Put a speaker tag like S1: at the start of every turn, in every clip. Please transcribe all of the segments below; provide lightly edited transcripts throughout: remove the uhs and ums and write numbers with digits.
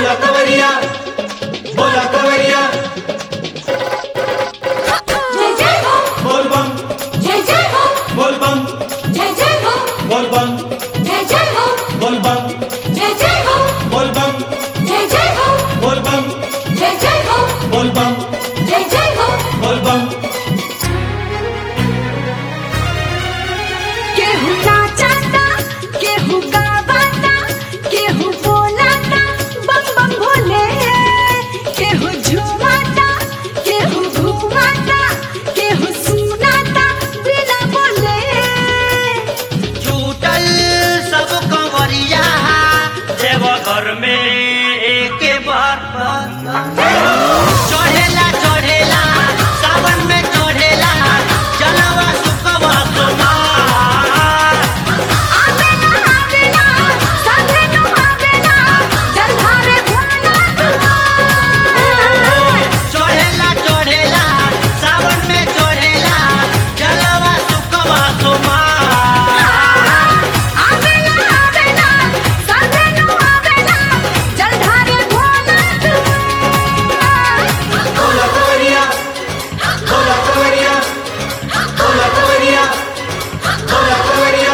S1: बोला कवरिया बोला कवरिया
S2: जय जय हो
S1: बोल बम
S2: जय जय हो
S1: बोल बम
S2: जय जय हो
S1: बोल बम
S2: जय जय हो
S1: बोल बम
S2: जय जय हो
S1: बोल बम
S2: जय जय हो
S1: बोल बम
S2: जय जय हो
S1: बोल बम
S2: जय जय हो
S1: बोल बम
S2: केहू नाचता केहू गावता केहू बोलता बम बम भोले केहू झूमता केहू घूमता केहू सुनाता बिना बोले
S3: छूटल सब कंवरिया देवघर में एक बार चढ़ेला चढ़ेला सावन में चढ़ेला जलवा सुकवा सोमार
S2: आवेला संगे नु आवेला जलधारे भोला
S3: चढ़ेला चढ़ेला सावन में चढ़ेला जलवा सुकवा सोमार
S2: आवेला संगे नु आवेला जलधारे भोला
S1: बोला कवरिया बोला कवरिया बोला कवरिया बोला कवरिया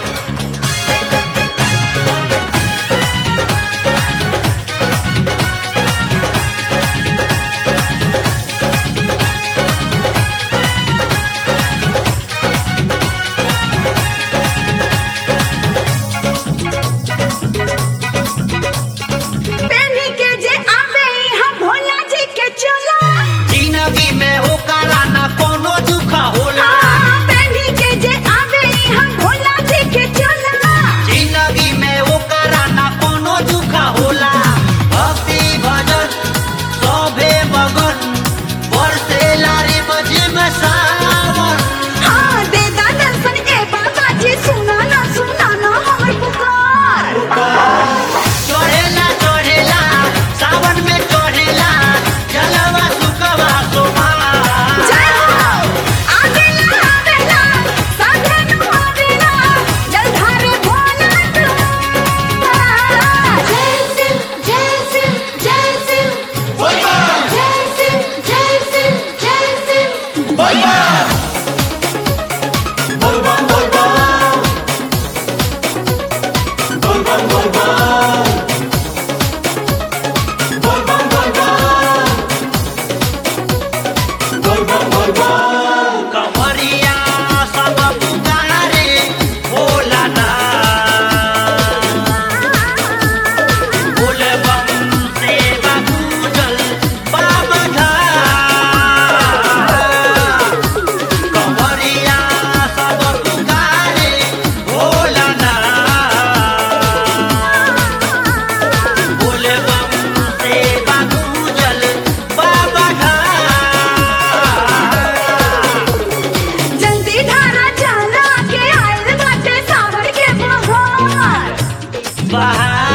S2: पेनी के जे आवे हम भोला जी के चला
S3: जिंदगी में ओकरा ना कोनो दुख होला
S2: पेनी के जे आवे हम भोला जी के चला
S3: जिंदगी में ओकरा ना कोनो दुख होला भक्ति भजन सभे मगन बरसेला रे मजे में सावन
S2: हाँ दे दा दर्शन ए बाबा जी सुना ना हमर पुकार
S3: चढ़ेला चढ़ेला सावन में चढ़ेला जलवा सुकवा सोमार
S2: जय हो आवेला संगे नु आवेला जलधारे भोला जय सिंह जय सिंह जय सिंह
S1: बोल बम
S2: जय सिंह जय सिंह जय सिंह
S1: बोल बम बोल बम बोल बम बोल बम बोल बम बोल बम बोल बम बोल बम बोल बम
S3: कंवरिया सब पुकारे भोला ना बोल बम सेवा पूजल बाबा धाम कंवरिया सब पुकारे भोला ना बोल बम सेवा पूजल बाबा धाम
S2: जल्दी धारा चला के आइल बाटे सावर के बहार
S3: बहार